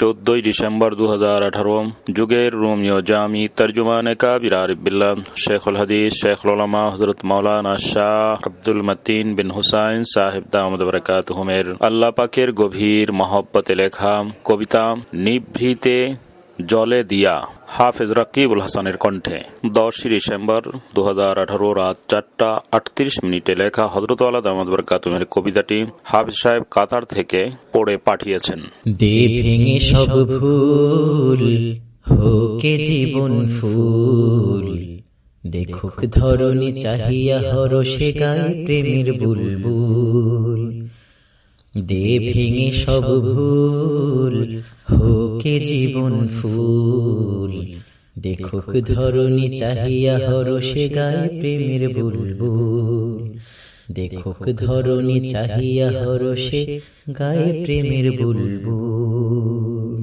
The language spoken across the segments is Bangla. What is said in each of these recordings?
14 ডিসেম্বর 2018 যুগের রোমিও জামি তরজুমানে কাবির আরিফ বিল্লাহ শেখুল হাদিস শেখুল উলামা হযরত মাওলানা শাহ আব্দুল মতিন বিন হুসাইন সাহেব দামাদ বারাকাতুহুমের আল্লাহ পাকের গভীর মহব্বতে লেখা কবিতা নিভৃতে জলে দিয়া হাফেজ রাকিবুল হাসানের কণ্ঠে 10 ডিসেম্বর 2018 রাত 4:38 লেখা হযরত আলা দামাদ বারাকাতুহুমের কবিতাটি হাফেজ সাহেব কাতার থেকে পড়ে পাঠিয়েছেন। দে ভেঙে সব ভুল হোকে জীবন ফুল, দেখুক ধরণী চাহিয়া হরষে গায়ে প্রেমের বুলবুল। দে ভেঙে সব ভুল হোকে জীবন ফুল, দেখুক ধরণী চাহিয়া হরষে গায়ে প্রেমের বুলবুল। দেখুক ধরণী চাহিয়া হরষে গায়ে প্রেমের বুলবুল।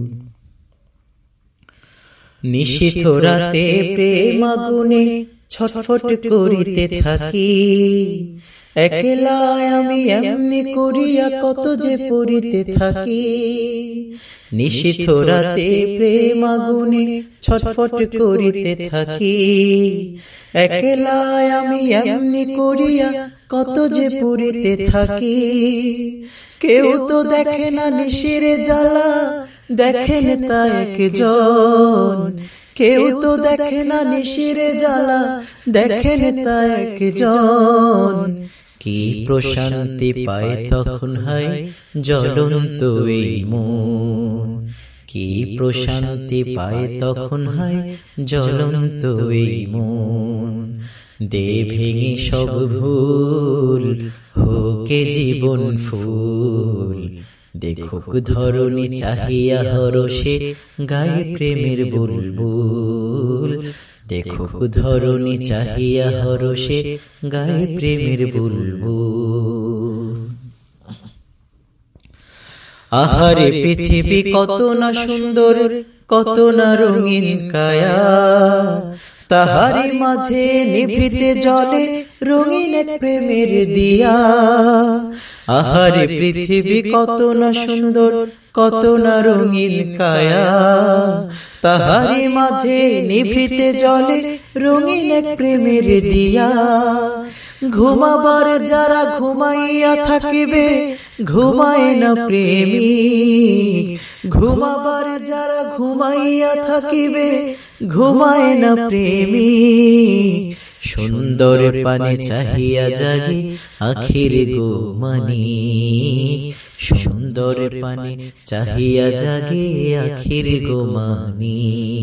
নিশীথ রাতে প্রেম আগুনে ছটফট করিতে থাকি, একলা আমি এমনি করিয়া কত যে পড়িতে থাকি। নিশীথ রাতে প্রেম আগুনে ছটফট করিতে থাকি, একলা আমি এমনি করিয়া কত যে পড়িতে থাকি। কেউ তো দেখে না নিশিরে জ্বালা, দেখেন তা একজন। কেউ তো দেখে না নিশিরে জ্বালা, দেখেন তা একজন। কি প্রশান্তি পায় তখন হয় জ্বলন্ত এই মন, কি প্রশান্তি পায় তখন হয় জ্বলন্ত এই মন। দে ভেঙে সব ভুল হোকে জীবন ফুল, দেখুক ধরণী চাহিয়া হরষে গায়ে প্রেমের বুলবুল। দেখুক ধরণী চাহিয়া হরষে গায়ে প্রেমের বুলবুল। আহারে পৃথিবী কত না সুন্দর, কত না রঙিন কায়া, তাহারি মাঝে নিভৃতে জলে রঙিন এক প্রেমের দিয়া। আহারে পৃথিবী কত না সুন্দর, কত না রঙিন কায়া, তাহারি মাঝে নিভৃতে জলে রঙিন এক প্রেমের দিয়া। ঘুমাবার যারা ঘুমাইয়া থাকিবে, ঘুমায় না প্রেমী। ঘুমাবার যারা ঘুমাইয়া থাকিবে, ঘুমায় না প্রেমী। সুন্দর পানে চাহিয়া জাগে আখির গো মানি, সুন্দর পানে চাহিয়া জাগে আখির গো মানি।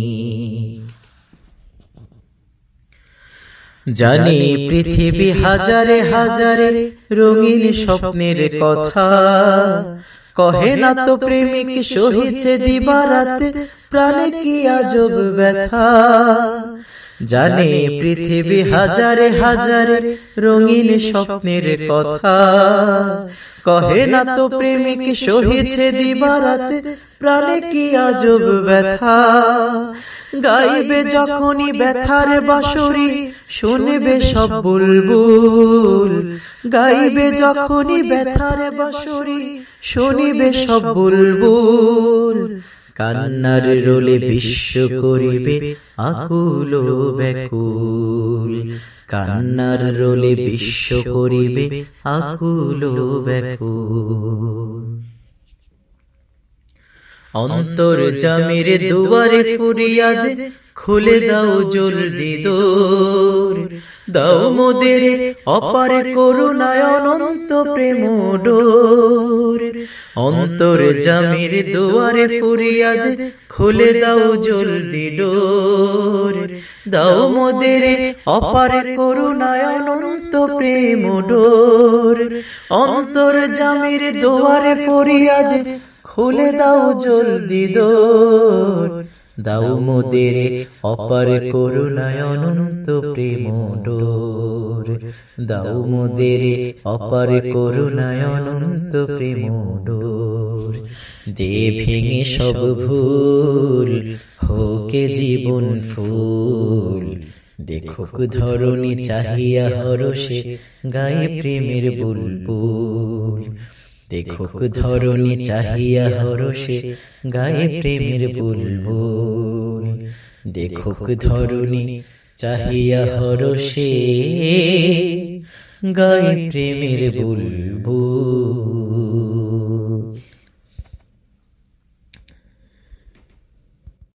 জানি পৃথিবী হাজারে হাজারে রঙিন স্বপ্নের কথা, কহে না তো প্রেমিক সহিছে দিবারাত প্রাণে কি আজব ব্যথা। জানে পৃথিবী হাজারে হাজারে রঙিন স্বপ্নের কথা, কহে না তো প্রেমিক সহিছে দিবারাত প্রাণে কি আজব ব্যথা। গাইবে যখনই ব্যথার বাঁশরি শুনবে সব বুলবুল, গাইবে যখনই ব্যথার বাঁশরি শুনিবে সব বুলবুল। কান্নার রোলে বিশ্ব করিবে আকুল ব্যাকুল, কান্নার রোলে বিশ্ব করিবে আকুল ব্যাকুল। অন্তর্যামীর দুয়ারে ফরিয়াদ খুলে দাও জলদি দোর, দাও মোদের অপার করুণায় অনন্ত প্রেম ডোর। অন্তর্যামীর দুয়ারে ফরিয়াদ খুলে দাও জলদি ডোর, দাও মোদের অপার করুণায় অনন্ত প্রেম ডোর। অন্তর্যামীর দুয়ারে ফরিয়াদ খুলে দাও জলদি দোর, দাও মোদের অপার করুণায় অনন্ত প্রেম ডোর। দাও মোদের অপার করুণায় অনন্ত প্রেম ডোর। দে ভেঙে সব ভুল হোকে জীবন ফুল, দেখুক ধরণী চাহিয়া হরষে গায়ে প্রেমের বুলবুল। দেখুক ধরণী চাহিয়া হরষে গায়ে প্রেমের বুলবুল। দেখুক ধরণী চাহিয়া হরষে গায়ে প্রেমের বুলবুল।